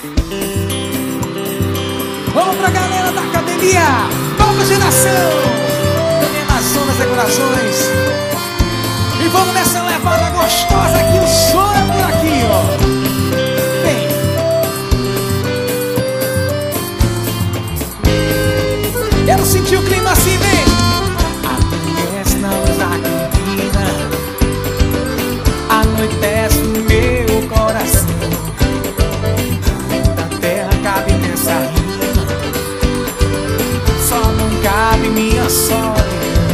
Vamos pra galera da academia, nova geração, também nas zonas e corações. E vamos nessa levada gostosa que o som é por aqui, ó. Vem. Quero sentir o clima assim, vem. Anoitece na luz da cantina, anoitece no meu coração. Da terra cabe nessa rima, só não cabe minha solidão.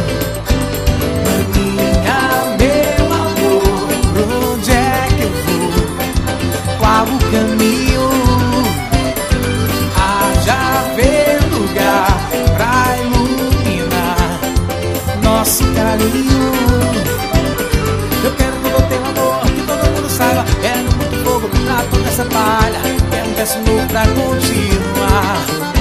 O caminho, haja ver lugar pra iluminar nosso carinho. Eu quero todo o teu amor, que todo mundo saiba. Quero muito fogo pra toda essa palha, quero um verso novo pra continuar.